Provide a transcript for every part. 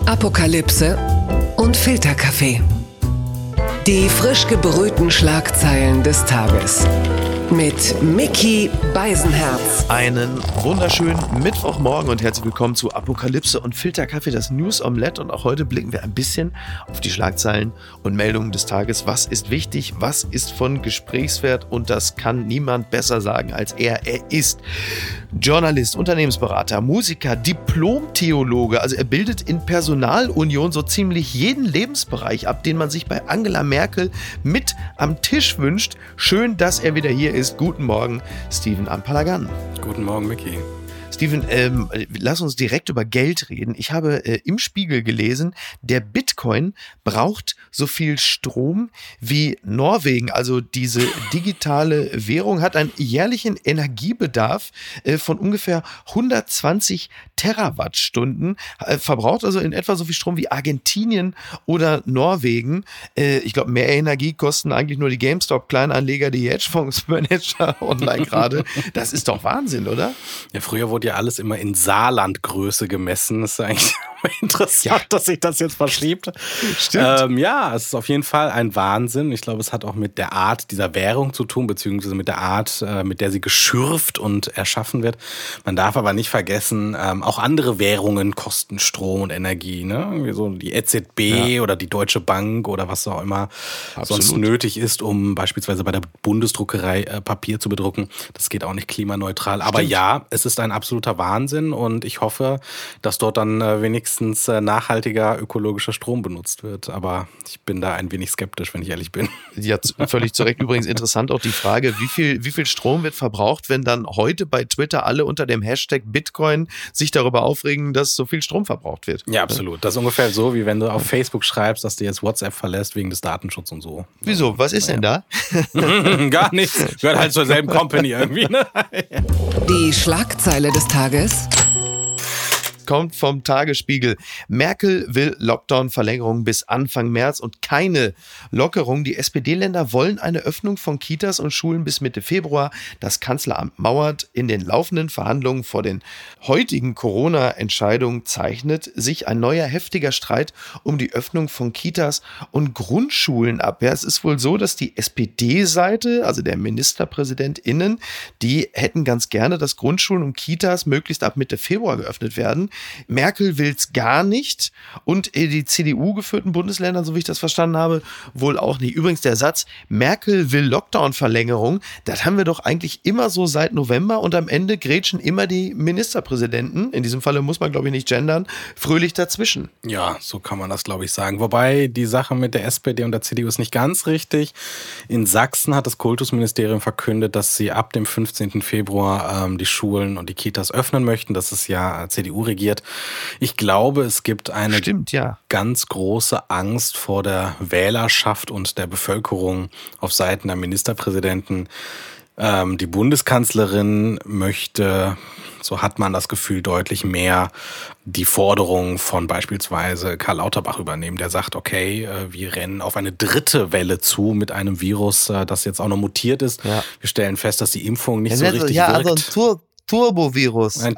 Apokalypse und Filterkaffee. Die frisch gebrühten Schlagzeilen des Tages. Mit Micky Beisenherz. Einen wunderschönen Mittwochmorgen und herzlich willkommen zu Apokalypse und Filterkaffee, das News Omelette. Und auch heute blicken wir ein bisschen auf die Schlagzeilen und Meldungen des Tages. Was ist wichtig? Was ist von Gesprächswert? Und das kann niemand besser sagen als er. Er ist Journalist, Unternehmensberater, Musiker, Diplom-Theologe. Also er bildet in Personalunion so ziemlich jeden Lebensbereich ab, den man sich bei Angela Merkel mit am Tisch wünscht. Schön, dass er wieder hier ist. Guten Morgen, Steven Ampalagan. Guten Morgen, Micky. Steven, lass uns direkt über Geld reden. Ich habe im Spiegel gelesen, der Bitcoin braucht so viel Strom wie Norwegen. Also diese digitale Währung hat einen jährlichen Energiebedarf von ungefähr 120 Terawattstunden, verbraucht also in etwa so viel Strom wie Argentinien oder Norwegen. Ich glaube, mehr Energie kosten eigentlich nur die GameStop-Kleinanleger, die Hedgefondsmanager online gerade. Das ist doch Wahnsinn, oder? Ja, früher wurde ja alles immer in Saarlandgröße gemessen. Das ist eigentlich interessant, dass sich das jetzt verschiebt. Stimmt. Ja, es ist auf jeden Fall ein Wahnsinn. Ich glaube, es hat auch mit der Art dieser Währung zu tun, beziehungsweise mit der Art, mit der sie geschürft und erschaffen wird. Man darf aber nicht vergessen, auch andere Währungen kosten Strom und Energie. Ne? Wie so die EZB oder die Deutsche Bank oder was auch immer sonst nötig ist, um beispielsweise bei der Bundesdruckerei Papier zu bedrucken. Das geht auch nicht klimaneutral. Aber ja, es ist ein absoluter Wahnsinn und ich hoffe, dass dort dann wenigstens nachhaltiger ökologischer Strom benutzt wird. Aber ich bin da ein wenig skeptisch, wenn ich ehrlich bin. Ja, völlig zu Recht. Übrigens interessant auch die Frage, wie viel Strom wird verbraucht, wenn dann heute bei Twitter alle unter dem Hashtag Bitcoin sich darüber aufregen, dass so viel Strom verbraucht wird. Ja, absolut. Das ist ungefähr so, wie wenn du auf Facebook schreibst, dass du jetzt WhatsApp verlässt wegen des Datenschutzes und so. Wieso? Was ist denn da? Gar nichts. Gehört halt zur selben Company irgendwie. Ne? Die Schlagzeile des Tages. Kommt vom Tagesspiegel. Merkel will Lockdown-Verlängerung bis Anfang März und keine Lockerung. Die SPD-Länder wollen eine Öffnung von Kitas und Schulen bis Mitte Februar. Das Kanzleramt mauert. In den laufenden Verhandlungen vor den heutigen Corona-Entscheidungen zeichnet sich ein neuer heftiger Streit um die Öffnung von Kitas und Grundschulen ab. Ja, es ist wohl so, dass die SPD-Seite, also der MinisterpräsidentInnen, die hätten ganz gerne, dass Grundschulen und Kitas möglichst ab Mitte Februar geöffnet werden. Merkel will es gar nicht und die CDU-geführten Bundesländer, so wie ich das verstanden habe, wohl auch nicht. Übrigens der Satz, Merkel will Lockdown-Verlängerung, das haben wir doch eigentlich immer so seit November und am Ende grätschen immer die Ministerpräsidenten, in diesem Falle muss man glaube ich nicht gendern, fröhlich dazwischen. Ja, so kann man das glaube ich sagen. Wobei die Sache mit der SPD und der CDU ist nicht ganz richtig. In Sachsen hat das Kultusministerium verkündet, dass sie ab dem 15. Februar die Schulen und die Kitas öffnen möchten. Das ist ja CDU regiert. Ich glaube, es gibt eine ganz große Angst vor der Wählerschaft und der Bevölkerung auf Seiten der Ministerpräsidenten. Die Bundeskanzlerin möchte, so hat man das Gefühl, deutlich mehr die Forderungen von beispielsweise Karl Lauterbach übernehmen. Der sagt, okay, wir rennen auf eine dritte Welle zu mit einem Virus, das jetzt auch noch mutiert ist. Ja. Wir stellen fest, dass die Impfung nicht so richtig wirkt. Also Turbovirus. Ein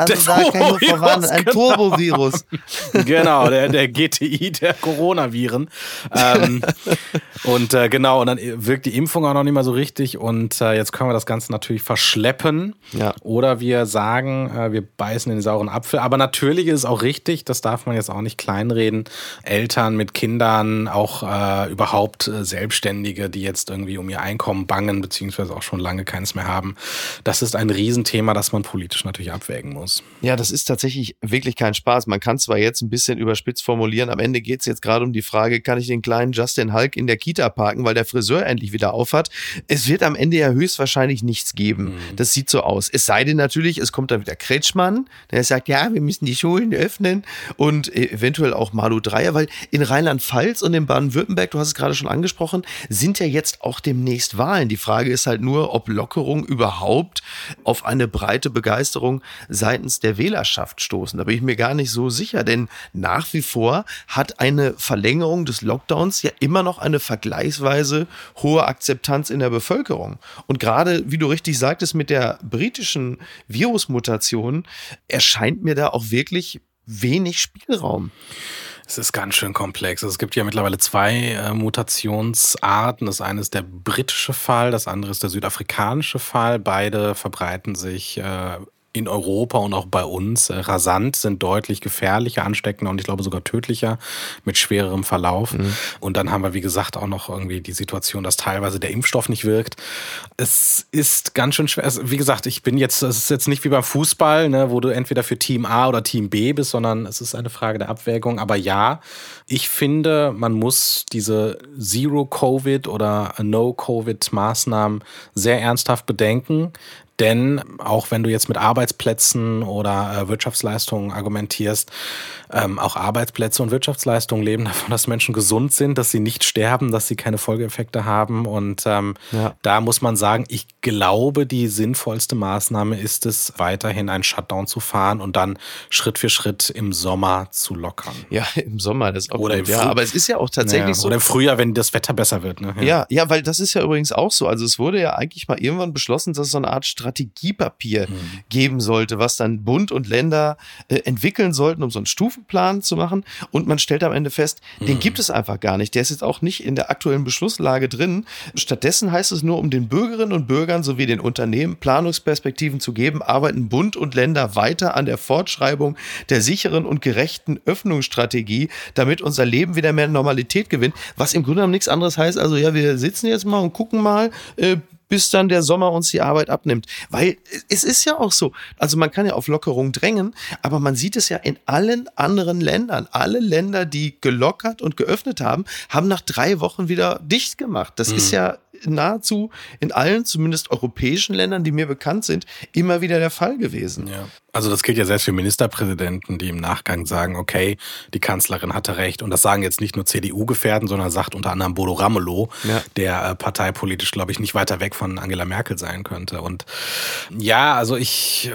Turbovirus. Genau, der GTI der Coronaviren. Und dann wirkt die Impfung auch noch nicht mal so richtig. Und jetzt können wir das Ganze natürlich verschleppen. Ja. Oder wir sagen, wir beißen in den sauren Apfel. Aber natürlich ist es auch richtig, das darf man jetzt auch nicht kleinreden, Eltern mit Kindern, auch überhaupt Selbstständige, die jetzt irgendwie um ihr Einkommen bangen, beziehungsweise auch schon lange keins mehr haben. Das ist ein Riesenthema, das man politisch natürlich abwägen muss. Ja, das ist tatsächlich wirklich kein Spaß. Man kann zwar jetzt ein bisschen überspitzt formulieren, am Ende geht es jetzt gerade um die Frage, kann ich den kleinen Justin Hulk in der Kita parken, weil der Friseur endlich wieder auf hat. Es wird am Ende ja höchstwahrscheinlich nichts geben. Das sieht so aus. Es sei denn natürlich, es kommt dann wieder Kretschmann, der sagt, ja, wir müssen die Schulen öffnen und eventuell auch Malu Dreyer, weil in Rheinland-Pfalz und in Baden-Württemberg, du hast es gerade schon angesprochen, sind ja jetzt auch demnächst Wahlen. Die Frage ist halt nur, ob Lockerung überhaupt auf eine breite Begeisterung seitens der Wählerschaft stoßen. Da bin ich mir gar nicht so sicher, denn nach wie vor hat eine Verlängerung des Lockdowns ja immer noch eine vergleichsweise hohe Akzeptanz in der Bevölkerung. Und gerade, wie du richtig sagtest, mit der britischen Virusmutation erscheint mir da auch wirklich wenig Spielraum. Es ist ganz schön komplex. Also es gibt ja mittlerweile 2 Mutationsarten. Das eine ist der britische Fall, das andere ist der südafrikanische Fall. Beide verbreiten sich in Europa und auch bei uns rasant, sind deutlich gefährlicher, ansteckender und ich glaube sogar tödlicher mit schwererem Verlauf. Und dann haben wir, wie gesagt, auch noch irgendwie die Situation, dass teilweise der Impfstoff nicht wirkt. Es ist ganz schön schwer. Also, wie gesagt, es ist jetzt nicht wie beim Fußball, ne, wo du entweder für Team A oder Team B bist, sondern es ist eine Frage der Abwägung. Aber ja, ich finde, man muss diese Zero-Covid oder No-Covid-Maßnahmen sehr ernsthaft bedenken. Denn auch wenn du jetzt mit Arbeitsplätzen oder Wirtschaftsleistungen argumentierst, auch Arbeitsplätze und Wirtschaftsleistungen leben davon, dass Menschen gesund sind, dass sie nicht sterben, dass sie keine Folgeeffekte haben. Und da muss man sagen, ich glaube, die sinnvollste Maßnahme ist es, weiterhin einen Shutdown zu fahren und dann Schritt für Schritt im Sommer zu lockern. Ja, im Sommer, das ist auch oder gut. Ja, aber es ist ja auch tatsächlich so. Oder im Frühjahr, wenn das Wetter besser wird. Ne? Ja, weil das ist ja übrigens auch so. Also es wurde ja eigentlich mal irgendwann beschlossen, dass es so eine Art Strategiepapier geben sollte, was dann Bund und Länder entwickeln sollten, um so einen Stufenplan zu machen. Und man stellt am Ende fest, den gibt es einfach gar nicht. Der ist jetzt auch nicht in der aktuellen Beschlusslage drin. Stattdessen heißt es nur, um den Bürgerinnen und Bürgern sowie den Unternehmen Planungsperspektiven zu geben, arbeiten Bund und Länder weiter an der Fortschreibung der sicheren und gerechten Öffnungsstrategie, damit unser Leben wieder mehr Normalität gewinnt. Was im Grunde genommen nichts anderes heißt, also ja, wir sitzen jetzt mal und gucken mal, bis dann der Sommer uns die Arbeit abnimmt. Weil es ist ja auch so, also man kann ja auf Lockerung drängen, aber man sieht es ja in allen anderen Ländern. Alle Länder, die gelockert und geöffnet haben, haben nach 3 Wochen wieder dicht gemacht. Das ist ja nahezu in allen, zumindest europäischen Ländern, die mir bekannt sind, immer wieder der Fall gewesen. Ja. Also das gilt ja selbst für Ministerpräsidenten, die im Nachgang sagen, okay, die Kanzlerin hatte recht. Und das sagen jetzt nicht nur CDU-Gefährten, sondern sagt unter anderem Bodo Ramelow, der parteipolitisch, glaube ich, nicht weiter weg von Angela Merkel sein könnte. Und ja, also ich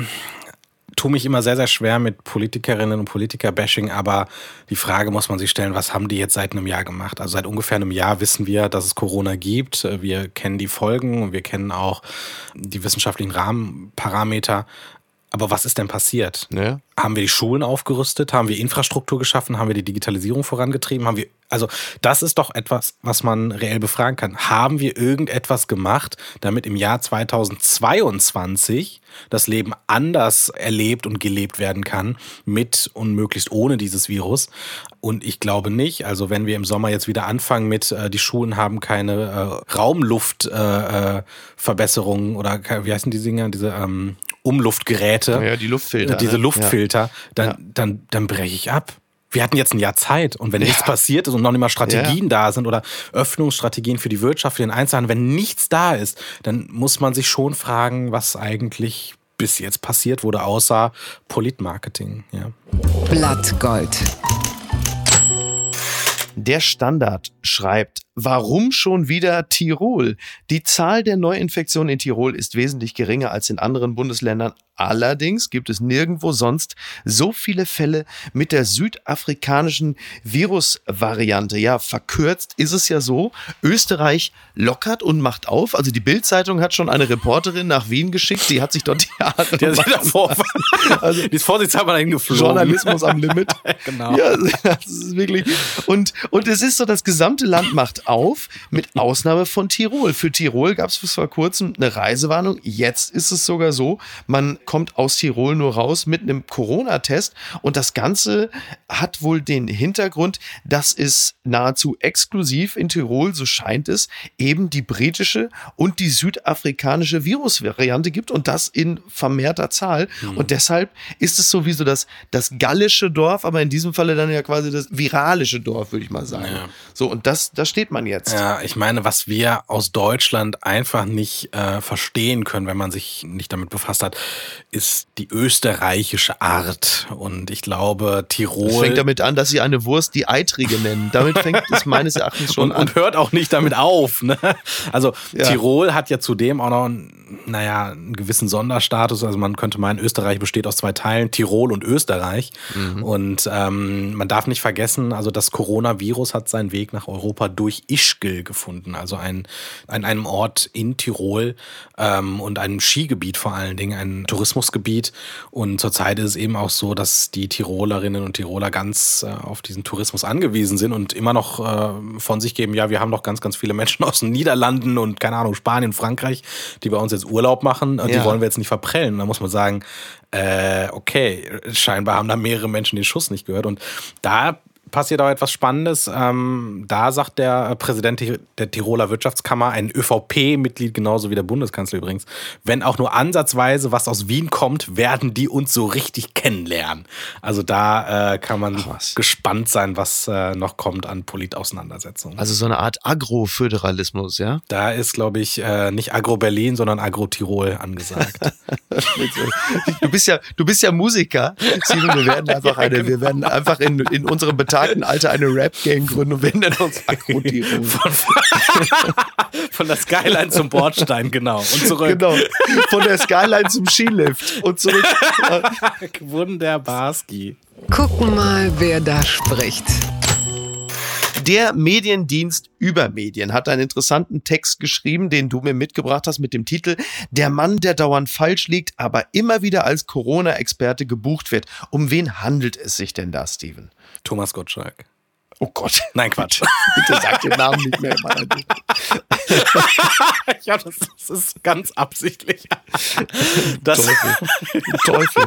tue mich immer sehr, sehr schwer mit Politikerinnen und Politiker-Bashing, aber die Frage muss man sich stellen, was haben die jetzt seit einem Jahr gemacht? Also seit ungefähr einem Jahr wissen wir, dass es Corona gibt. Wir kennen die Folgen und wir kennen auch die wissenschaftlichen Rahmenparameter. Aber was ist denn passiert? Ja. Haben wir die Schulen aufgerüstet? Haben wir Infrastruktur geschaffen? Haben wir die Digitalisierung vorangetrieben? Also das ist doch etwas, was man reell befragen kann. Haben wir irgendetwas gemacht, damit im Jahr 2022 das Leben anders erlebt und gelebt werden kann, mit und möglichst ohne dieses Virus? Und ich glaube nicht. Also wenn wir im Sommer jetzt wieder anfangen mit, die Schulen haben keine Raumluftverbesserungen oder wie heißen die Dinger, diese Umluftgeräte. Ja, die Luftfilter. Diese Luftfilter, dann breche ich ab. Wir hatten jetzt ein Jahr Zeit und wenn nichts passiert ist und noch nicht mal Strategien da sind oder Öffnungsstrategien für die Wirtschaft, für den Einzelhandel, wenn nichts da ist, dann muss man sich schon fragen, was eigentlich bis jetzt passiert wurde, außer Politmarketing. Ja. Blattgold. Der Standard schreibt, warum schon wieder Tirol? Die Zahl der Neuinfektionen in Tirol ist wesentlich geringer als in anderen Bundesländern. Allerdings gibt es nirgendwo sonst so viele Fälle mit der südafrikanischen Virusvariante. Ja, verkürzt ist es ja so, Österreich lockert und macht auf. Also die Bild-Zeitung hat schon eine Reporterin nach Wien geschickt, die hat sich dort die Haare also die ist vorsichtshalber dahin geflogen. Journalismus am Limit. Genau. Ja, das ist wirklich. Und es ist so, das gesamte Land macht auf, mit Ausnahme von Tirol. Für Tirol gab es bis vor kurzem eine Reisewarnung. Jetzt ist es sogar so, man kommt aus Tirol nur raus mit einem Corona-Test. Und das Ganze hat wohl den Hintergrund, dass es nahezu exklusiv in Tirol, so scheint es, eben die britische und die südafrikanische Virusvariante gibt und das in vermehrter Zahl. Und deshalb ist es sowieso das gallische Dorf, aber in diesem Falle dann ja quasi das viralische Dorf, würde ich mal sagen. Ja. So, und da steht man jetzt. Ja, ich meine, was wir aus Deutschland einfach nicht verstehen können, wenn man sich nicht damit befasst hat, ist die österreichische Art. Und ich glaube, Tirol... Es fängt damit an, dass sie eine Wurst die Eitrige nennen. Damit fängt es meines Erachtens schon an. Und hört auch nicht damit auf. Ne? Also Tirol hat ja zudem auch noch einen gewissen Sonderstatus. Also man könnte meinen, Österreich besteht aus 2 Teilen, Tirol und Österreich. Und man darf nicht vergessen, also das Coronavirus hat seinen Weg nach Europa durch Ischgl gefunden, also an einem Ort in Tirol und einem Skigebiet vor allen Dingen, ein Tourismusgebiet. Und zurzeit ist es eben auch so, dass die Tirolerinnen und Tiroler ganz auf diesen Tourismus angewiesen sind und immer noch von sich geben, ja, wir haben noch ganz, ganz viele Menschen aus den Niederlanden und, keine Ahnung, Spanien, Frankreich, die bei uns jetzt Urlaub machen und die wollen wir jetzt nicht verprellen. Und da muss man sagen, okay, scheinbar haben da mehrere Menschen den Schuss nicht gehört. Und da passiert auch etwas Spannendes. Da sagt der Präsident der Tiroler Wirtschaftskammer, ein ÖVP-Mitglied, genauso wie der Bundeskanzler übrigens, wenn auch nur ansatzweise was aus Wien kommt, werden die uns so richtig kennenlernen. Also da kann man gespannt sein, was noch kommt an Politauseinandersetzungen. Also so eine Art Agroföderalismus, ja? Da ist, glaube ich, nicht Agro-Berlin, sondern Agro-Tirol angesagt. Du bist ja Musiker. Simon, wir werden einfach in unserem betagten Alter eine Rap-Gang gründen und wir nennen uns Agro-Tirol. Von der Skyline zum Bordstein, genau. Und zurück. Genau. Von der Skyline zum Skilift und zurück. Wunderbarski. Gucken mal, wer da spricht. Der Mediendienst über Medien hat einen interessanten Text geschrieben, den du mir mitgebracht hast mit dem Titel Der Mann, der dauernd falsch liegt, aber immer wieder als Corona-Experte gebucht wird. Um wen handelt es sich denn da, Steven? Thomas Gottschalk. Oh Gott. Nein, Quatsch. Bitte sag den Namen nicht mehr. Ja, das ist ganz absichtlich. Teufel.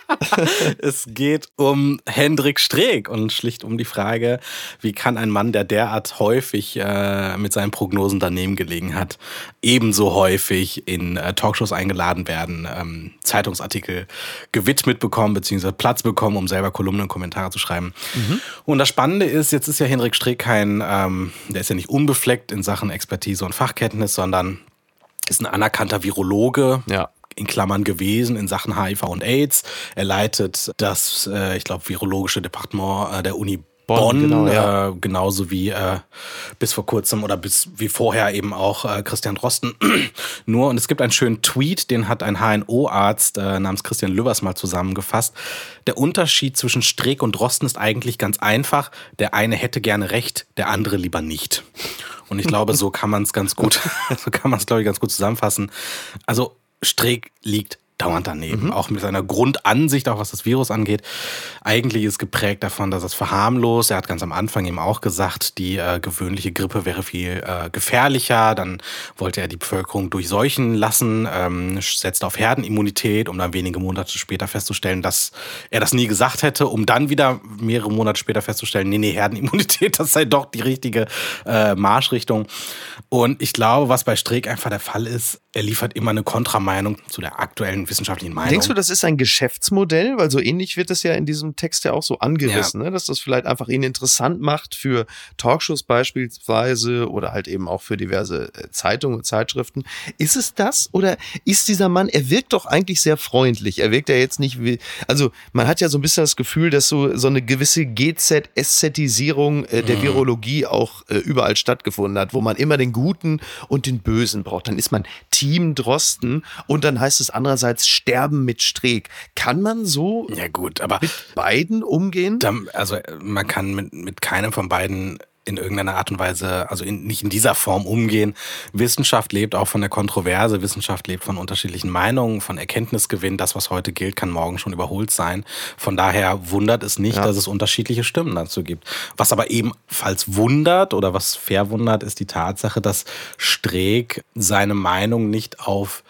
Es geht um Hendrik Streeck und schlicht um die Frage, wie kann ein Mann, der derart häufig mit seinen Prognosen daneben gelegen hat, ebenso häufig in Talkshows eingeladen werden, Zeitungsartikel gewidmet bekommen, beziehungsweise Platz bekommen, um selber Kolumnen und Kommentare zu schreiben. Und das Spannende ist, jetzt ist ja Hendrik Streeck der ist ja nicht unbefleckt in Sachen Expertise und Fachkenntnis, sondern ist ein anerkannter Virologe. Ja. In Klammern gewesen in Sachen HIV und AIDS. Er leitet das, ich glaube, virologische Departement der Uni Bonn, genau, ja. Genauso wie bis vor kurzem oder wie vorher eben auch Christian Drosten. Und es gibt einen schönen Tweet, den hat ein HNO-Arzt namens Christian Lübbers mal zusammengefasst. Der Unterschied zwischen Streeck und Drosten ist eigentlich ganz einfach. Der eine hätte gerne recht, der andere lieber nicht. Und ich glaube, so kann man es ganz gut, glaube ich, ganz gut zusammenfassen. Also Streeck liegt dauernd daneben, auch mit seiner Grundansicht, auch was das Virus angeht. Eigentlich ist geprägt davon, dass es verharmlost. Er hat ganz am Anfang eben auch gesagt, die gewöhnliche Grippe wäre viel gefährlicher. Dann wollte er die Bevölkerung durchseuchen lassen, setzte auf Herdenimmunität, um dann wenige Monate später festzustellen, dass er das nie gesagt hätte, um dann wieder mehrere Monate später festzustellen, nee, Herdenimmunität, das sei doch die richtige Marschrichtung. Und ich glaube, was bei Streeck einfach der Fall ist, er liefert immer eine Kontrameinung zu der aktuellen wissenschaftlichen Meinung. Denkst du, das ist ein Geschäftsmodell? Weil so ähnlich wird es ja in diesem Text ja auch so angerissen, ne? Dass das vielleicht einfach ihn interessant macht für Talkshows beispielsweise oder halt eben auch für diverse Zeitungen und Zeitschriften. Ist es das? Oder ist dieser Mann, er wirkt doch eigentlich sehr freundlich. Er wirkt ja jetzt nicht wie, also man hat ja so ein bisschen das Gefühl, dass so eine gewisse GZ-Ästhetisierung der Virologie auch überall stattgefunden hat, wo man immer den Guten und den Bösen braucht. Dann ist man Team Drosten und dann heißt es andererseits Sterben mit Streeck. Kann man so aber mit beiden umgehen? Also man kann mit keinem von beiden in irgendeiner Art und Weise, also nicht in dieser Form umgehen. Wissenschaft lebt auch von der Kontroverse, Wissenschaft lebt von unterschiedlichen Meinungen, von Erkenntnisgewinn. Das, was heute gilt, kann morgen schon überholt sein. Von daher wundert es nicht, dass es unterschiedliche Stimmen dazu gibt. Was aber ebenfalls wundert oder was verwundert, ist die Tatsache, dass Streeck seine Meinung nicht auf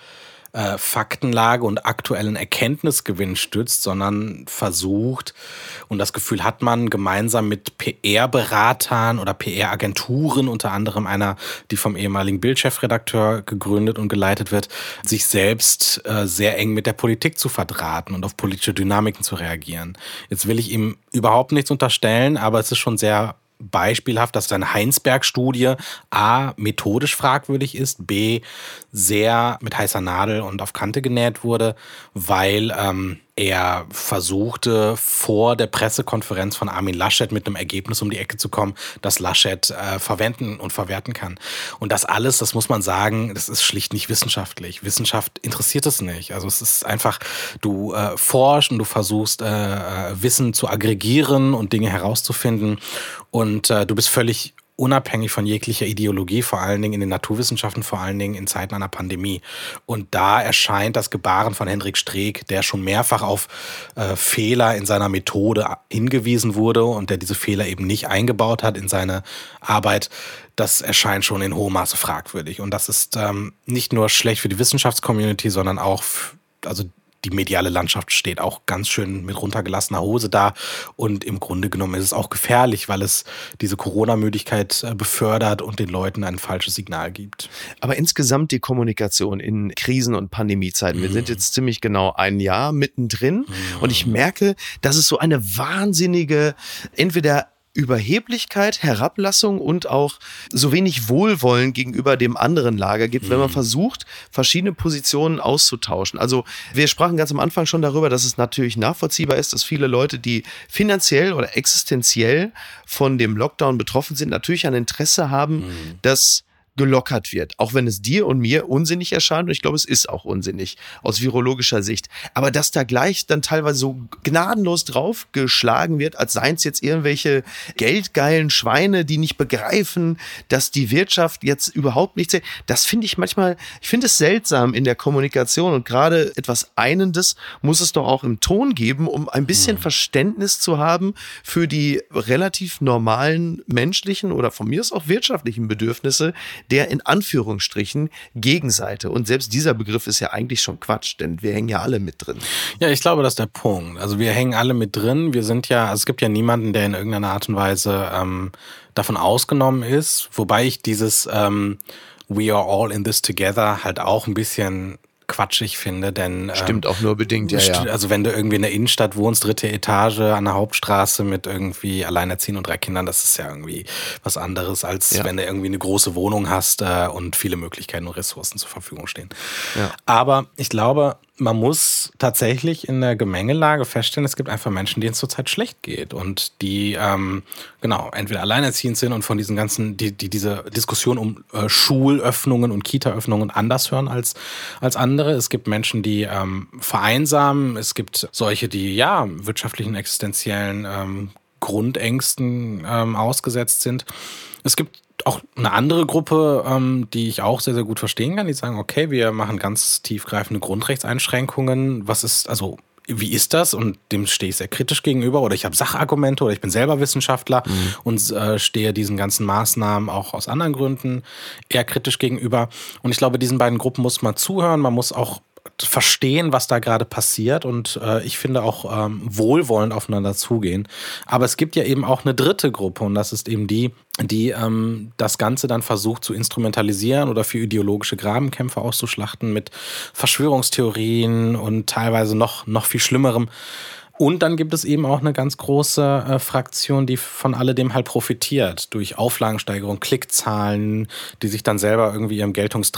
Faktenlage und aktuellen Erkenntnisgewinn stützt, sondern versucht, und das Gefühl hat man, gemeinsam mit PR-Beratern oder PR-Agenturen, unter anderem einer, die vom ehemaligen Bild-Chefredakteur gegründet und geleitet wird, sich selbst sehr eng mit der Politik zu verdrahten und auf politische Dynamiken zu reagieren. Jetzt will ich ihm überhaupt nichts unterstellen, aber es ist schon sehr beispielhaft, dass seine Heinsberg-Studie A, methodisch fragwürdig ist, B, sehr mit heißer Nadel und auf Kante genäht wurde, weil er versuchte, vor der Pressekonferenz von Armin Laschet mit einem Ergebnis um die Ecke zu kommen, das Laschet verwenden und verwerten kann. Und das alles, das muss man sagen, das ist schlicht nicht wissenschaftlich. Wissenschaft interessiert es nicht. Also es ist einfach, du forschst und du versuchst, Wissen zu aggregieren und Dinge herauszufinden und du bist völlig unabhängig von jeglicher Ideologie, vor allen Dingen in den Naturwissenschaften, vor allen Dingen in Zeiten einer Pandemie. Und da erscheint das Gebaren von Hendrik Streeck, der schon mehrfach auf Fehler in seiner Methode hingewiesen wurde und der diese Fehler eben nicht eingebaut hat in seine Arbeit, das erscheint schon in hohem Maße fragwürdig. Und das ist nicht nur schlecht für die Wissenschaftscommunity, sondern auch, also die mediale Landschaft steht auch ganz schön mit runtergelassener Hose da. Und im Grunde genommen ist es auch gefährlich, weil es diese Corona-Müdigkeit befördert und den Leuten ein falsches Signal gibt. Aber insgesamt die Kommunikation in Krisen- und Pandemiezeiten. Wir sind jetzt ziemlich genau ein Jahr mittendrin und ich merke, dass es so eine wahnsinnige, entweder Überheblichkeit, Herablassung und auch so wenig Wohlwollen gegenüber dem anderen Lager gibt, wenn man versucht, verschiedene Positionen auszutauschen. Also wir sprachen ganz am Anfang schon darüber, dass es natürlich nachvollziehbar ist, dass viele Leute, die finanziell oder existenziell von dem Lockdown betroffen sind, natürlich ein Interesse haben, dass gelockert wird, auch wenn es dir und mir unsinnig erscheint, und ich glaube, es ist auch unsinnig aus virologischer Sicht, aber dass da gleich dann teilweise so gnadenlos draufgeschlagen wird, als seien es jetzt irgendwelche geldgeilen Schweine, die nicht begreifen, dass die Wirtschaft jetzt überhaupt nichts, das finde ich manchmal, ich finde es seltsam in der Kommunikation, und gerade etwas Einendes muss es doch auch im Ton geben, um ein bisschen Verständnis zu haben für die relativ normalen menschlichen oder von mir aus auch wirtschaftlichen Bedürfnisse der in Anführungsstrichen Gegenseite. Und selbst dieser Begriff ist ja eigentlich schon Quatsch, denn wir hängen ja alle mit drin. Ja, ich glaube, das ist der Punkt. Also wir hängen alle mit drin. Wir sind ja, also es gibt ja niemanden, der in irgendeiner Art und Weise davon ausgenommen ist. Wobei ich dieses We are all in this together halt auch ein bisschen quatschig finde, denn stimmt auch nur bedingt, ja. Also wenn du irgendwie in der Innenstadt wohnst, 3. Etage an der Hauptstraße mit irgendwie Alleinerziehenden und 3 Kindern, das ist ja irgendwie was anderes, als wenn du irgendwie eine große Wohnung hast und viele Möglichkeiten und Ressourcen zur Verfügung stehen. Ja. Aber ich glaube, man muss tatsächlich in der Gemengelage feststellen, es gibt einfach Menschen, denen es zurzeit schlecht geht und die entweder alleinerziehend sind und von diesen ganzen, die diese Diskussion um Schulöffnungen und Kita-Öffnungen anders hören als andere. Es gibt Menschen, die vereinsamen. Es gibt solche, die wirtschaftlichen, existenziellen Grundängsten ausgesetzt sind. Es gibt auch eine andere Gruppe, die ich auch sehr, sehr gut verstehen kann, die sagen, okay, wir machen ganz tiefgreifende Grundrechtseinschränkungen. Wie ist das? Und dem stehe ich sehr kritisch gegenüber. Oder ich habe Sachargumente oder ich bin selber Wissenschaftler und stehe diesen ganzen Maßnahmen auch aus anderen Gründen eher kritisch gegenüber. Und ich glaube, diesen beiden Gruppen muss man zuhören. Man muss auch verstehen, was da gerade passiert und ich finde auch wohlwollend aufeinander zugehen. Aber es gibt ja eben auch eine dritte Gruppe und das ist eben die das Ganze dann versucht zu instrumentalisieren oder für ideologische Grabenkämpfe auszuschlachten mit Verschwörungstheorien und teilweise noch viel Schlimmerem. Und dann gibt es eben auch eine ganz große Fraktion, die von alledem halt profitiert. Durch Auflagensteigerung, Klickzahlen, die sich dann selber irgendwie ihrem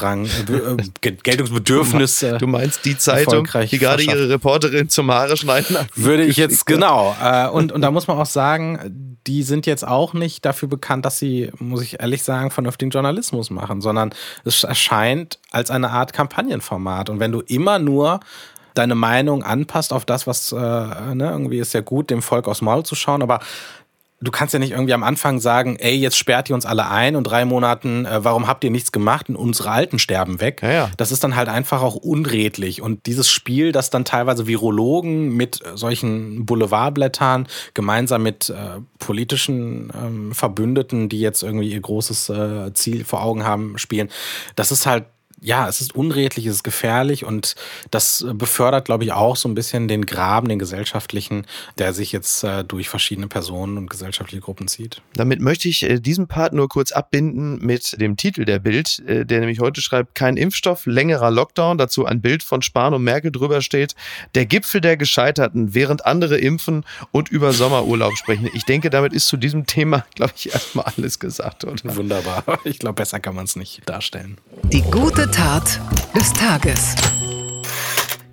Geltungsbedürfnis Du meinst die Zeitung, die gerade ihre Reporterin zum Haare schneiden hat? Würde ich jetzt, genau. Und da muss man auch sagen, die sind jetzt auch nicht dafür bekannt, dass sie, muss ich ehrlich sagen, vernünftigen Journalismus machen, sondern es erscheint als eine Art Kampagnenformat. Und wenn du immer nur deine Meinung anpasst auf das, was irgendwie ist ja gut, dem Volk aufs Maul zu schauen, aber du kannst ja nicht irgendwie am Anfang sagen, ey, jetzt sperrt ihr uns alle ein und 3 Monaten, warum habt ihr nichts gemacht und unsere Alten sterben weg. Ja. Das ist dann halt einfach auch unredlich. Und dieses Spiel, das dann teilweise Virologen mit solchen Boulevardblättern gemeinsam mit politischen Verbündeten, die jetzt irgendwie ihr großes Ziel vor Augen haben, spielen, das ist halt, es ist unredlich, es ist gefährlich und das befördert, glaube ich, auch so ein bisschen den Graben, den gesellschaftlichen, der sich jetzt durch verschiedene Personen und gesellschaftliche Gruppen zieht. Damit möchte ich diesen Part nur kurz abbinden mit dem Titel der Bild, der nämlich heute schreibt, kein Impfstoff, längerer Lockdown, dazu ein Bild von Spahn und Merkel drüber steht, der Gipfel der Gescheiterten, während andere impfen und über Sommerurlaub sprechen. Ich denke, damit ist zu diesem Thema, glaube ich, erstmal alles gesagt, oder? Wunderbar. Ich glaube, besser kann man es nicht darstellen. Die gute Tat des Tages.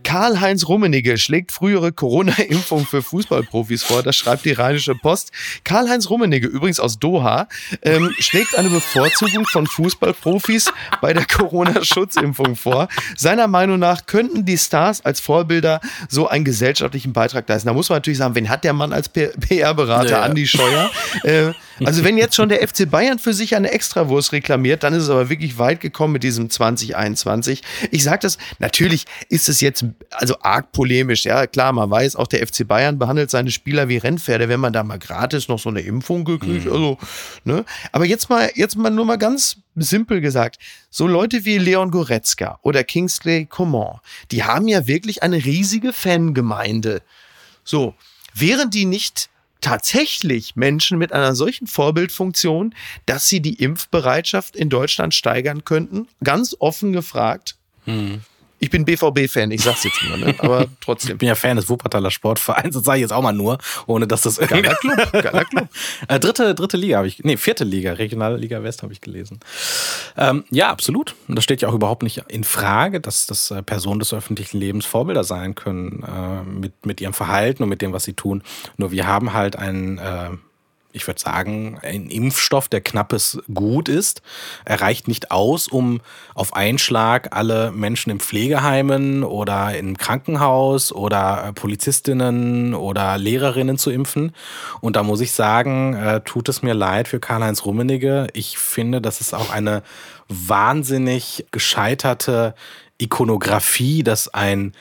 Karl-Heinz Rummenigge schlägt frühere Corona-Impfung für Fußballprofis vor. Das schreibt die Rheinische Post. Karl-Heinz Rummenigge, übrigens aus Doha, schlägt eine Bevorzugung von Fußballprofis bei der Corona-Schutzimpfung vor. Seiner Meinung nach könnten die Stars als Vorbilder so einen gesellschaftlichen Beitrag leisten. Da muss man natürlich sagen, wen hat der Mann als PR-Berater? Ja. Andi Scheuer. Also wenn jetzt schon der FC Bayern für sich eine Extrawurst reklamiert, dann ist es aber wirklich weit gekommen mit diesem 2021. Ich sage das, natürlich ist es jetzt also arg polemisch. Ja, klar, man weiß, auch der FC Bayern behandelt seine Spieler wie Rennpferde, wenn man da mal gratis noch so eine Impfung gekriegt. Also, ne? Aber jetzt mal nur mal ganz simpel gesagt, so Leute wie Leon Goretzka oder Kingsley Coman, die haben ja wirklich eine riesige Fangemeinde. So, wären die nicht tatsächlich Menschen mit einer solchen Vorbildfunktion, dass sie die Impfbereitschaft in Deutschland steigern könnten? Ganz offen gefragt. Ich bin BVB-Fan, ich sag's jetzt nur, ne? Aber trotzdem. Ich bin ja Fan des Wuppertaler Sportvereins, das sage ich jetzt auch mal nur, ohne dass das geiler Club. Dritte Liga vierte Liga, Regionale Liga West habe ich gelesen. Ja, absolut. Und das steht ja auch überhaupt nicht in Frage, dass das Personen des öffentlichen Lebens Vorbilder sein können, mit ihrem Verhalten und mit dem, was sie tun. Nur wir haben halt ich würde sagen, ein Impfstoff, der knappes Gut ist. Er reicht nicht aus, um auf einen Schlag alle Menschen in Pflegeheimen oder im Krankenhaus oder Polizistinnen oder Lehrerinnen zu impfen. Und da muss ich sagen, tut es mir leid für Karl-Heinz Rummenigge. Ich finde, das ist auch eine wahnsinnig gescheiterte Ikonografie, dass ein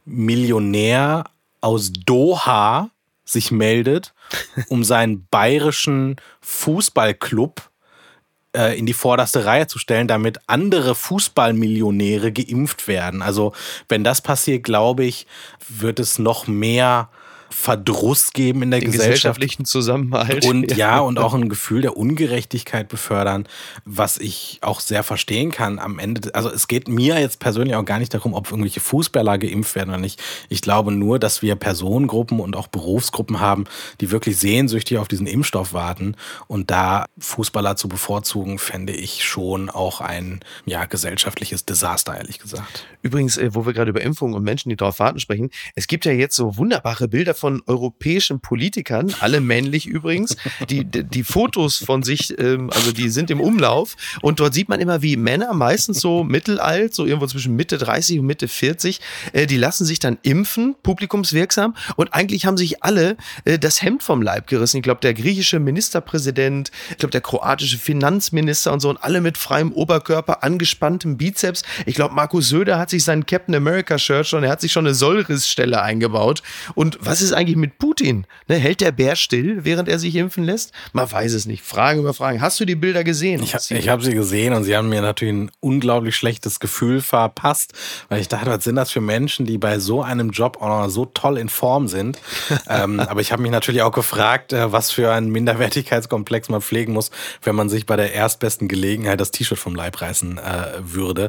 Millionär aus Doha sich meldet, um seinen bayerischen Fußballclub in die vorderste Reihe zu stellen, damit andere Fußballmillionäre geimpft werden. Also wenn das passiert, glaube ich, wird es noch mehr Verdruss geben in der gesellschaftlichen Zusammenhalt. Und und auch ein Gefühl der Ungerechtigkeit befördern, was ich auch sehr verstehen kann am Ende. Also es geht mir jetzt persönlich auch gar nicht darum, ob irgendwelche Fußballer geimpft werden oder nicht. Ich glaube nur, dass wir Personengruppen und auch Berufsgruppen haben, die wirklich sehnsüchtig auf diesen Impfstoff warten. Und da Fußballer zu bevorzugen, fände ich schon auch ein gesellschaftliches Desaster, ehrlich gesagt. Übrigens, wo wir gerade über Impfungen und Menschen, die darauf warten, sprechen, es gibt ja jetzt so wunderbare Bilder von europäischen Politikern, alle männlich übrigens, die Fotos von sich, also die sind im Umlauf und dort sieht man immer, wie Männer, meistens so mittelalt, so irgendwo zwischen Mitte 30 und Mitte 40, die lassen sich dann impfen, publikumswirksam, und eigentlich haben sich alle das Hemd vom Leib gerissen. Ich glaube, der griechische Ministerpräsident, ich glaube, der kroatische Finanzminister und so, und alle mit freiem Oberkörper, angespanntem Bizeps. Ich glaube, Markus Söder hat sich sein Captain America Shirt er hat sich schon eine Sollrissstelle eingebaut. Und was ist eigentlich mit Putin? Ne, hält der Bär still, während er sich impfen lässt? Man weiß es nicht. Fragen über Fragen. Hast du die Bilder gesehen? Ich habe sie gesehen und sie haben mir natürlich ein unglaublich schlechtes Gefühl verpasst, weil ich dachte, was sind das für Menschen, die bei so einem Job auch noch so toll in Form sind? Aber ich habe mich natürlich auch gefragt, was für einen Minderwertigkeitskomplex man pflegen muss, wenn man sich bei der erstbesten Gelegenheit das T-Shirt vom Leib reißen würde.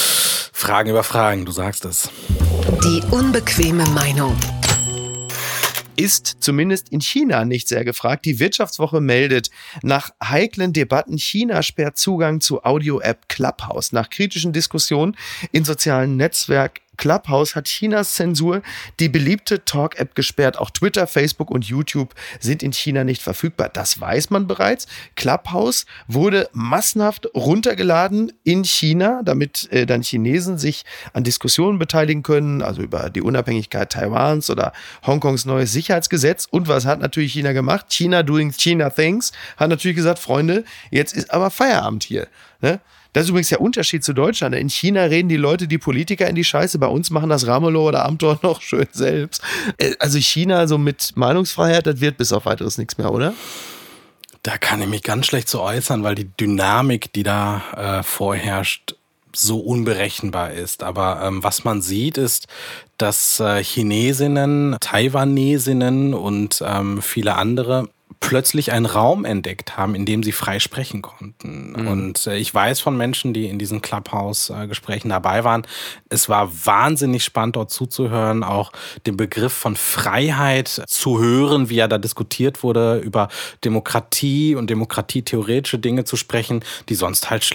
Fragen über Fragen, du sagst es. Die unbequeme Meinung. Ist zumindest in China nicht sehr gefragt. Die Wirtschaftswoche meldet, nach heiklen Debatten China sperrt Zugang zu Audio-App Clubhouse. Nach kritischen Diskussionen in sozialen Netzwerken Clubhouse hat Chinas Zensur die beliebte Talk-App gesperrt. Auch Twitter, Facebook und YouTube sind in China nicht verfügbar. Das weiß man bereits. Clubhouse wurde massenhaft runtergeladen in China, damit dann Chinesen sich an Diskussionen beteiligen können, also über die Unabhängigkeit Taiwans oder Hongkongs neues Sicherheitsgesetz. Und was hat natürlich China gemacht? China doing China things. Hat natürlich gesagt, Freunde, jetzt ist aber Feierabend hier. Ne? Das ist übrigens der Unterschied zu Deutschland. In China reden die Politiker in die Scheiße. Bei uns machen das Ramelow oder Amthor noch schön selbst. Also China so mit Meinungsfreiheit, das wird bis auf weiteres nichts mehr, oder? Da kann ich mich ganz schlecht zu äußern, weil die Dynamik, die da vorherrscht, so unberechenbar ist. Aber was man sieht, ist, dass Chinesinnen, Taiwanesinnen und viele andere plötzlich einen Raum entdeckt haben, in dem sie frei sprechen konnten. Mhm. Und ich weiß von Menschen, die in diesen Clubhouse-Gesprächen dabei waren, es war wahnsinnig spannend, dort zuzuhören, auch den Begriff von Freiheit zu hören, wie er da diskutiert wurde, über Demokratie und demokratietheoretische Dinge zu sprechen, die sonst halt schlicht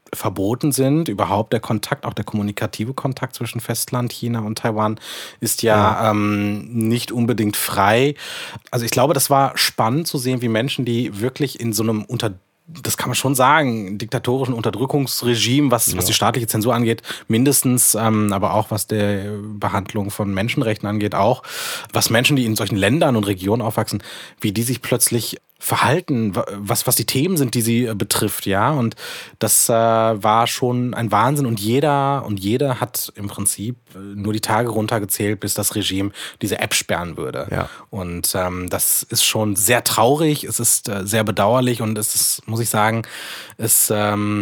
verboten sind. Überhaupt der Kontakt, auch der kommunikative Kontakt zwischen Festland, China und Taiwan ist ja nicht unbedingt frei. Also ich glaube, das war spannend zu sehen, wie Menschen, die wirklich in so einem das kann man schon sagen, diktatorischen Unterdrückungsregime, was die staatliche Zensur angeht, mindestens, aber auch was die Behandlung von Menschenrechten angeht, auch was Menschen, die in solchen Ländern und Regionen aufwachsen, wie die sich plötzlich verhalten, was die Themen sind, die sie betrifft, ja, und das war schon ein Wahnsinn und jeder hat im Prinzip nur die Tage runtergezählt, bis das Regime diese App sperren würde. Ja. Und das ist schon sehr traurig, es ist sehr bedauerlich und es ist, muss ich sagen, es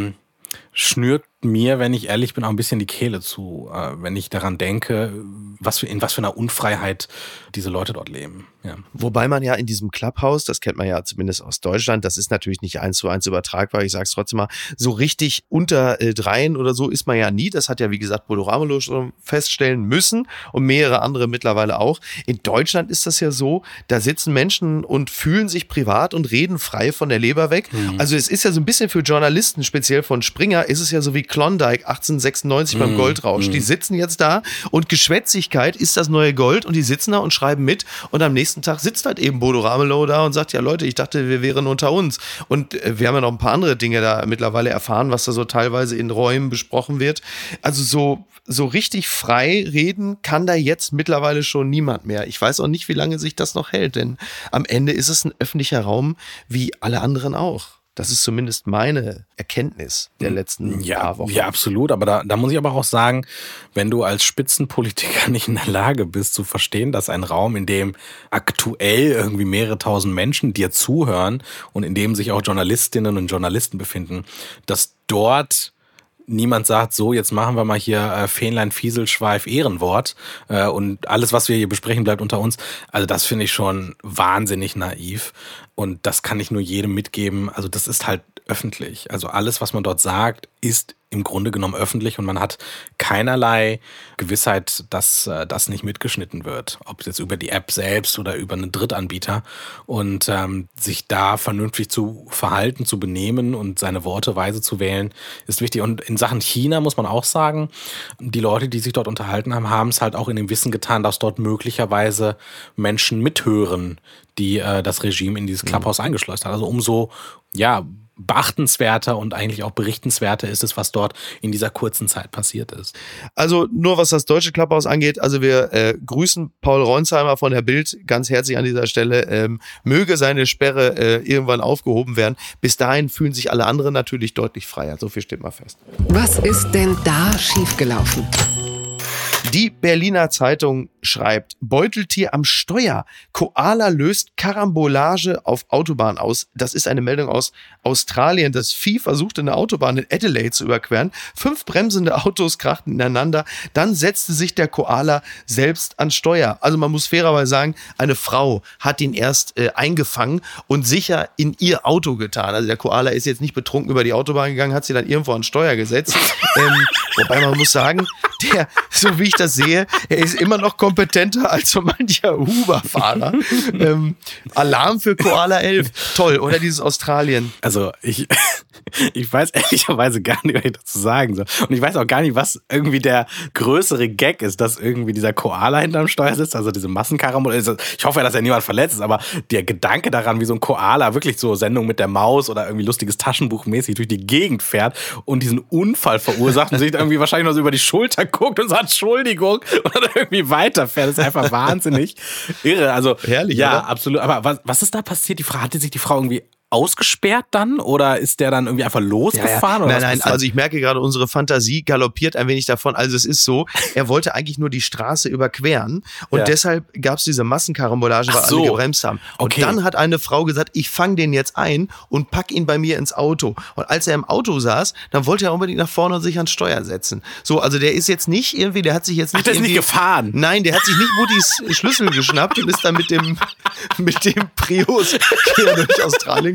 schnürt mir, wenn ich ehrlich bin, auch ein bisschen die Kehle zu, wenn ich daran denke, in was für einer Unfreiheit diese Leute dort leben. Ja. Wobei man ja in diesem Clubhouse, das kennt man ja zumindest aus Deutschland, das ist natürlich nicht 1:1 übertragbar, ich sag's trotzdem mal, so richtig unter dreien oder so ist man ja nie, das hat ja wie gesagt Bodo Ramelow schon feststellen müssen und mehrere andere mittlerweile auch. In Deutschland ist das ja so, da sitzen Menschen und fühlen sich privat und reden frei von der Leber weg. Also es ist ja so ein bisschen für Journalisten, speziell von Springer, ist es ja so wie Klondike 1896 beim Goldrausch. Die sitzen jetzt da und Geschwätzigkeit ist das neue Gold und die sitzen da und schreiben mit und am nächsten Tag sitzt halt eben Bodo Ramelow da und sagt, ja Leute, ich dachte, wir wären unter uns. Und wir haben ja noch ein paar andere Dinge da mittlerweile erfahren, was da so teilweise in Räumen besprochen wird. Also so richtig frei reden kann da jetzt mittlerweile schon niemand mehr. Ich weiß auch nicht, wie lange sich das noch hält, denn am Ende ist es ein öffentlicher Raum wie alle anderen auch. Das ist zumindest meine Erkenntnis der letzten paar Wochen. Ja, absolut. Aber da muss ich aber auch sagen, wenn du als Spitzenpolitiker nicht in der Lage bist zu verstehen, dass ein Raum, in dem aktuell irgendwie mehrere tausend Menschen dir zuhören und in dem sich auch Journalistinnen und Journalisten befinden, dass dort niemand sagt, so, jetzt machen wir mal hier Fähnlein, Fieselschweif, Ehrenwort und alles, was wir hier besprechen, bleibt unter uns. Also das finde ich schon wahnsinnig naiv und das kann ich nur jedem mitgeben. Also das ist halt öffentlich. Also alles, was man dort sagt, ist im Grunde genommen öffentlich und man hat keinerlei Gewissheit, dass das nicht mitgeschnitten wird. Ob es jetzt über die App selbst oder über einen Drittanbieter und sich da vernünftig zu verhalten, zu benehmen und seine Worte weise zu wählen, ist wichtig. Und in Sachen China muss man auch sagen, die Leute, die sich dort unterhalten haben, haben es halt auch in dem Wissen getan, dass dort möglicherweise Menschen mithören, die das Regime in dieses Clubhouse eingeschleust hat. Also umso, beachtenswerter und eigentlich auch berichtenswerter ist es, was dort in dieser kurzen Zeit passiert ist. Also nur was das deutsche Clubhouse angeht, also wir grüßen Paul Ronsheimer von der Bild ganz herzlich an dieser Stelle. Möge seine Sperre irgendwann aufgehoben werden. Bis dahin fühlen sich alle anderen natürlich deutlich freier. So viel steht mal fest. Was ist denn da schiefgelaufen? Die Berliner Zeitung schreibt, Beuteltier am Steuer. Koala löst Karambolage auf Autobahn aus. Das ist eine Meldung aus Australien. Das Vieh versuchte eine Autobahn in Adelaide zu überqueren. 5 bremsende Autos krachten ineinander. Dann setzte sich der Koala selbst an Steuer. Also man muss fairerweise sagen, eine Frau hat ihn erst eingefangen und sicher in ihr Auto getan. Also der Koala ist jetzt nicht betrunken über die Autobahn gegangen, hat sie dann irgendwo an Steuer gesetzt. Wobei man muss sagen, so wie ich das sehe, er ist immer noch kompetenter als so mancher Uber-Fahrer. Alarm für Koala 11. Toll, oder dieses Australien. Also ich weiß ehrlicherweise gar nicht, was ich dazu sagen soll. Und ich weiß auch gar nicht, was irgendwie der größere Gag ist, dass irgendwie dieser Koala hinterm Steuer sitzt, also diese Massenkarambolage. Ich hoffe ja, dass ja niemand verletzt ist, aber der Gedanke daran, wie so ein Koala wirklich so Sendung mit der Maus oder irgendwie lustiges Taschenbuch mäßig durch die Gegend fährt und diesen Unfall verursacht und sich irgendwie wahrscheinlich noch so über die Schulter guckt und sagt Entschuldigung und dann irgendwie weiterfährt. Das ist einfach wahnsinnig irre. Also herrlich, ja, oder? Absolut. Aber was ist da passiert? Hatte sich die Frau irgendwie ausgesperrt dann oder ist der dann irgendwie einfach losgefahren? Oder Nein, also ich merke gerade, unsere Fantasie galoppiert ein wenig davon. Also es ist so, er wollte eigentlich nur die Straße überqueren und deshalb gab es diese Massenkarambolage, weil alle gebremst haben. Und dann hat eine Frau gesagt, ich fange den jetzt ein und pack ihn bei mir ins Auto. Und als er im Auto saß, dann wollte er unbedingt nach vorne und sich ans Steuer setzen. So, also der ist jetzt nicht irgendwie, der hat sich jetzt nicht der ist nicht gefahren? Nein, der hat sich nicht Muttis Schlüssel geschnappt und ist dann mit dem Prius quer durch Australien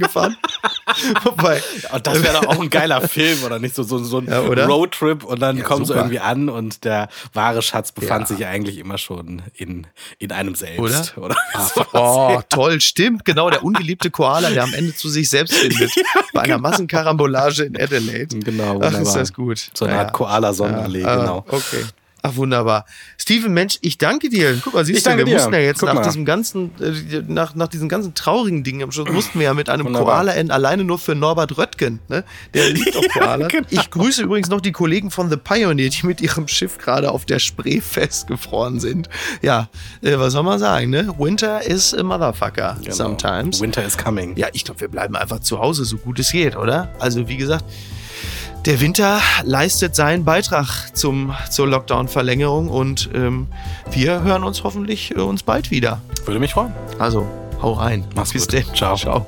gefahren. Wobei, und das wäre doch auch ein geiler Film, oder nicht? So ein Roadtrip und dann kommen sie irgendwie an und der wahre Schatz befand sich eigentlich immer schon in einem selbst. Oder toll, stimmt. Genau, der ungeliebte Koala, der am Ende zu sich selbst findet. Bei einer Massenkarambolage in Adelaide. Genau, wunderbar. Ach, ist das gut. So eine Art Koala-Sonnenallee, genau. Okay. Ach, wunderbar. Steven, Mensch, ich danke dir. Guck mal, siehst du, wir mussten ja jetzt nach diesem ganzen, nach diesen ganzen traurigen Dingen am Schluss, mussten wir ja mit einem Koala enden, alleine nur für Norbert Röttgen, ne? Der liebt auch Koalas. Genau. Ich grüße übrigens noch die Kollegen von The Pioneer, die mit ihrem Schiff gerade auf der Spree festgefroren sind. Ja, was soll man sagen, ne? Winter is a motherfucker sometimes. Winter is coming. Ja, ich glaube, wir bleiben einfach zu Hause, so gut es geht, oder? Also, wie gesagt, der Winter leistet seinen Beitrag zur Lockdown-Verlängerung und wir hören uns hoffentlich uns bald wieder. Würde mich freuen. Also, hau rein. Mach's Bis gut. denn. Ciao.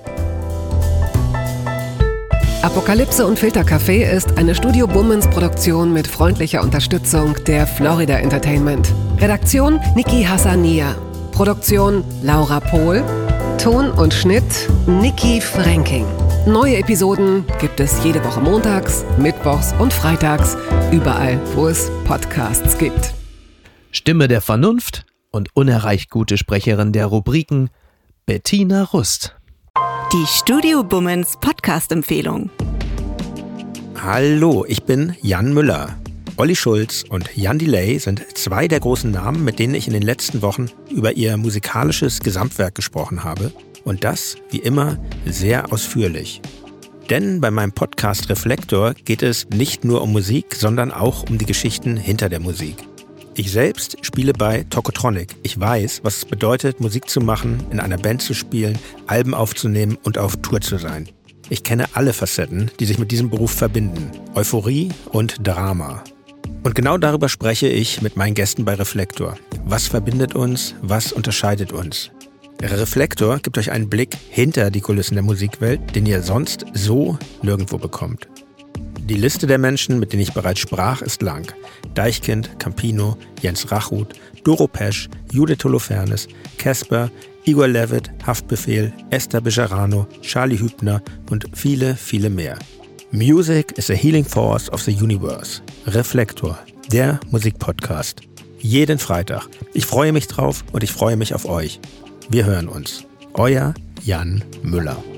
Apokalypse und Filtercafé ist eine Studio Bummens Produktion mit freundlicher Unterstützung der Florida Entertainment. Redaktion Niki Hassania. Produktion Laura Pohl. Ton und Schnitt Niki Fränking. Neue Episoden gibt es jede Woche montags, mittwochs und freitags, überall, wo es Podcasts gibt. Stimme der Vernunft und unerreicht gute Sprecherin der Rubriken Bettina Rust. Die Studio Bummens Podcast-Empfehlung. Hallo, ich bin Jan Müller. Olli Schulz und Jan Delay sind zwei der großen Namen, mit denen ich in den letzten Wochen über ihr musikalisches Gesamtwerk gesprochen habe. Und das, wie immer, sehr ausführlich. Denn bei meinem Podcast Reflektor geht es nicht nur um Musik, sondern auch um die Geschichten hinter der Musik. Ich selbst spiele bei Tokotronic. Ich weiß, was es bedeutet, Musik zu machen, in einer Band zu spielen, Alben aufzunehmen und auf Tour zu sein. Ich kenne alle Facetten, die sich mit diesem Beruf verbinden. Euphorie und Drama. Und genau darüber spreche ich mit meinen Gästen bei Reflektor. Was verbindet uns? Was unterscheidet uns? Der Reflektor gibt euch einen Blick hinter die Kulissen der Musikwelt, den ihr sonst so nirgendwo bekommt. Die Liste der Menschen, mit denen ich bereits sprach, ist lang. Deichkind, Campino, Jens Rachut, Doro Pesch, Judith Holofernes, Casper, Igor Levit, Haftbefehl, Esther Bejarano, Charlie Hübner und viele, viele mehr. Music is a healing force of the universe. Reflektor, der Musikpodcast. Jeden Freitag. Ich freue mich drauf und ich freue mich auf euch. Wir hören uns. Euer Jan Müller.